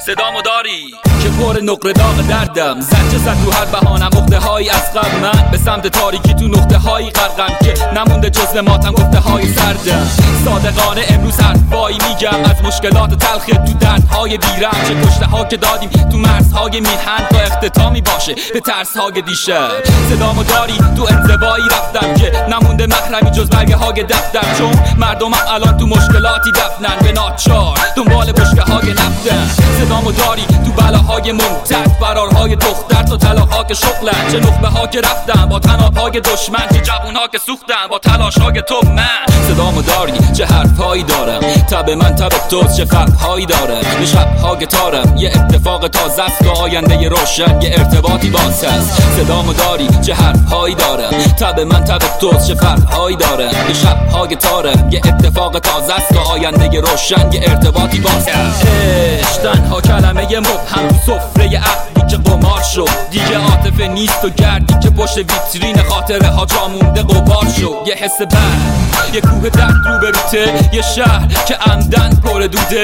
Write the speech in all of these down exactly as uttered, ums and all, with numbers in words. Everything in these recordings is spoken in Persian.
صدامو داری که پر نقره داغ دردم زنجه زد رو هر بهانم عقده هایی از غم من به سمت تاریکی تو نقطه هایی غرقم که نمونده جز ماتم گفته های سردم صادقانه امروز حرفایی میگم از مشکلات تلخ تو دردهای بیرم چه کشته ها که دادیم تو مرزهای میهن تا اختتامی باشه به ترس های دیشب صدامو داری تو انزوایی رفتم که نمونده محرمی جز برگه های دفتر چون مردمم الان تو مشکلاتی دفنن به ناچار دنبال بشکه های نفتن صدامو داری تو بلاهای ممتد فرارهای دختر تا طلاق‌ها که شغلن چه نخبه ها که رفتن با طناب‌های دشمن چه جوون‌ها که سوختن با تلاش‌های تو من صدامو داری چه حرف‌هایی دارم تب من تب توست چه خط‌هایی دارم یه شب‌ها گتارم یه اتفاق تازه است و آینده روشن یه ارتباطی باز هست صدامو داری چه حرف‌هایی دارم تب من تب توست چه خط‌هایی دارم یه شب‌ها گتارم یه اتفاق تازه است و آینده روشن یه ارتباطی باز هست عشق تنها کلمه مبهم تو سفره عقلی که قمار شد دیگه عاطفه نیست و گردی که پشت ویترین خاطره ها جا مونده غبار شد یه حس بد یه کوه درد رو بروته یه شهر که عمدن پر دوده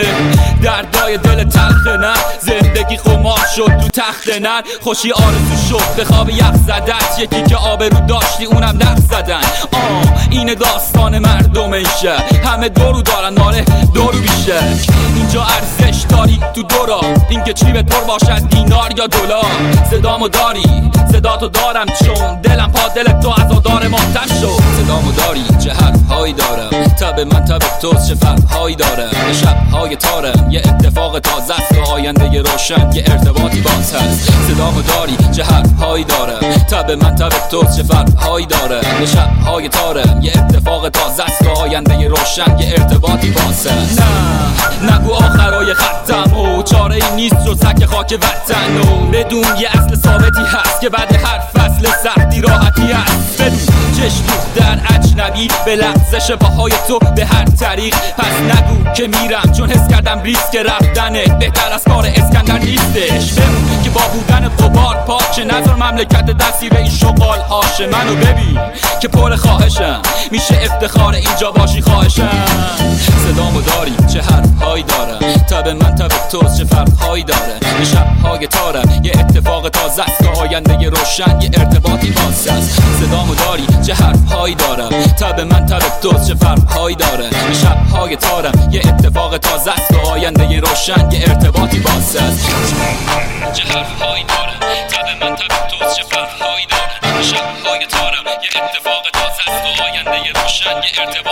دردای دل تلخ نه زندگی خمار شد رو تخت نر خوشی آرزو شد به خواب یخ زدت یکی که آبرو داشتی اونم نخ زدن آه این داستان مردم این شهر همه دورو دارن ناره دورو بیشه اینجا ارزش داری تو دورا اینکه چی به طور باشد دینار یا دلار صدامو داری صداتو دارم چون دلم پا دل تو عزادار ماتم شد صدامو داری چه حرفهایی دارم تب من تب توست چه فرقهایی دارم یه شبهای تارم یه اتفاق تازه است و آینده روشن یه ارتباطی باز هست صدامو داری چه حرفهایی دارم تب من تب توست چه فرقهایی دارم یه شبهای تارم یه اتفاق تازه است و آینده روشن یه ارتباطی باز هست نه نگو آخرای خطم و چاره ای نیست جز سک خاک وطن و بدون یه اصل ثابتی هست که بعد هر فصل سختی راحتی هست بدون چشم در اجنبی به لغزش پاهای تو به هر طریق پس نگو که میرم چون حس کردم ریسک رفتنه بهتر از کار اسکندر نیستش بمون که با بودن غبار پاچه نظر مملکت دستیر این شغال هاشه منو ببین که پر خواهشم میشه افتخار اینجا باشی خواهشم صدامو داری چه حرفهایی دارم تب من تب توست چه فرقهایی داره یه شبهای تارم یه اتفاق تازه است و آینده روشن یه ارتباطی باز هست صدامو داری چه حرفهایی دارم تب من تب توست چه فرقهایی داره یه شبهای تارم یه اتفاق تازه است و آینده روشن یه ارتباطی باز هست چه حرفهایی دارم تب من تب توست چه فرقهایی داره یه شبهای تارم یه اتفاق تازه است و آینده روشن یه ارتباطی